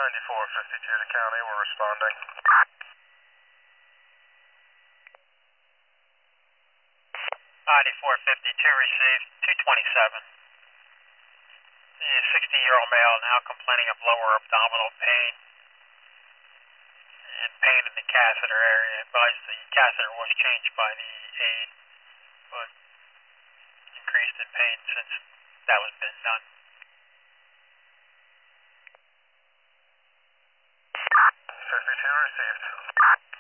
9452 to county, we're responding. 9452 received, 227. The 60-year-old male now complaining of lower abdominal pain and pain in the catheter area. Advised the catheter was changed by the aide, but increased in pain since that was been done. 52 received.